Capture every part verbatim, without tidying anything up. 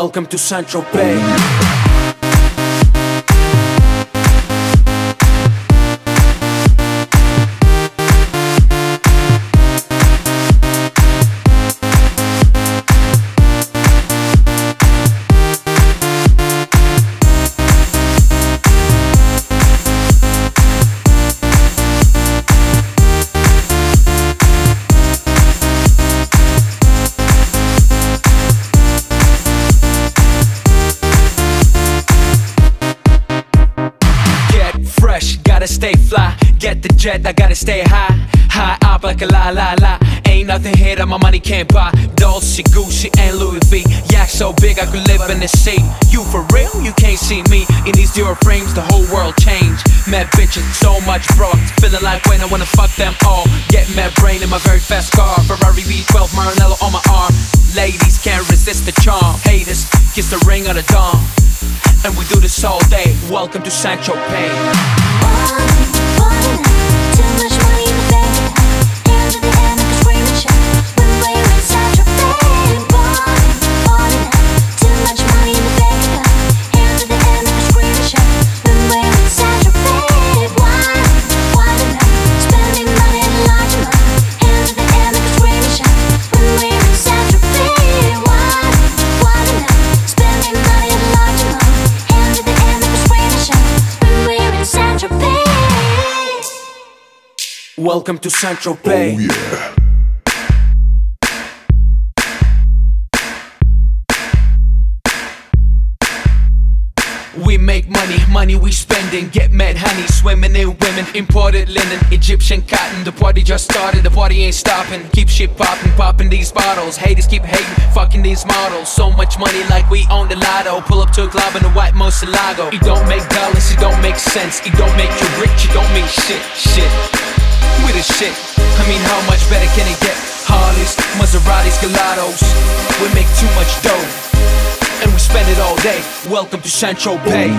Welcome to Saint-Tropez. Gotta stay fly, get the jet, I gotta stay high. High up like a la la la. Ain't nothing here that my money can't buy. Dolce, Gucci and Louis V. Yak so big I could live in the sea. You for real? You can't see me. In these Dior frames the whole world changed. Mad bitches, so much broad. Feeling like when I wanna fuck them all. Get mad brain in my very fast car. Ferrari V twelve Maranello on my arm. Ladies can't resist the charm. Haters, kiss the ring of the dawn. And we do this all day. Welcome to Saint-Tropez. Too much money in the bank, hands in the air, make us scream and shout when we're in Saint-Tropez. Too much money in the bank, hands in the air, make us scream and shout when we're in Saint-Tropez. Wine, wine and night, spending money in a large amount. Hands in the air, make us scream and shout when we're in Saint-Tropez. Wine, wine and night, spending money in a large amount. Hands in the air, make us scream and shout when we're in Saint-Tropez. Welcome to Saint-Tropez. Oh yeah. We make money, money we spending. Get mad honey, swimming in women. Imported linen, Egyptian cotton. The party just started, the party ain't stopping. Keep shit popping, popping these bottles. Haters keep hating, fucking these models. So much money like we own the lotto. Pull up to a club in a white Murcielago. It don't make dollars, it don't make sense. It don't make you rich, it don't mean shit, shit. We the shit, I mean how much better can it get? Harleys, Maseratis, Gelatos. We make too much dough and we spend it all day. Welcome to Saint-Tropez.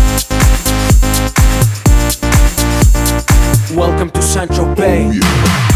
Welcome to Saint-Tropez. Oh yeah.